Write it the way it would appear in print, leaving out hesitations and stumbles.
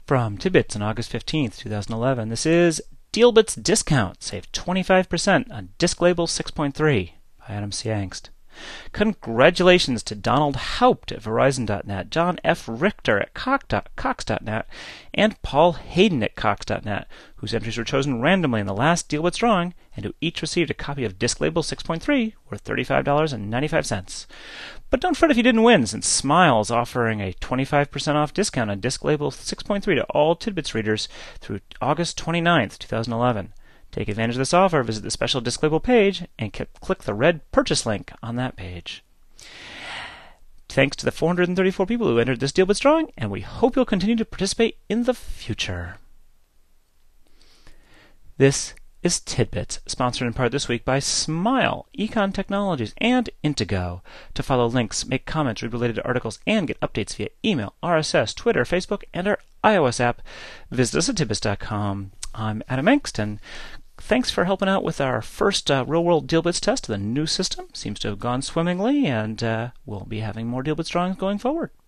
From Tidbits on August 15th, 2011, this is Dealbits Discount. Save 25% on Disc Label 6.3 by Adam C. Angst. Congratulations to Donald Haupt at Verizon.net, John F. Richter at Cox.net, and Paul Hayden at Cox.net, whose entries were chosen randomly in the last Dealbits drawing, and who each received a copy of Disc Label 6.3 worth $35.95. But don't fret if you didn't win, since Smile is offering a 25% off discount on Disc Label 6.3 to all Tidbits readers through August 29th, 2011. Take advantage of this offer, visit the special Disc Label page, and click the red purchase link on that page. Thanks to the 434 people who entered this Dealbits drawing, and we hope you'll continue to participate in the future. This is Tidbits, sponsored in part this week by Smile, Econ Technologies, and Intego. To follow links, make comments, read related articles, and get updates via email, RSS, Twitter, Facebook, and our iOS app, visit us at tidbits.com. I'm Adam Angst, and thanks for helping out with our first real-world Dealbits test of the new system. Seems to have gone swimmingly, and we'll be having more Dealbits drawings going forward.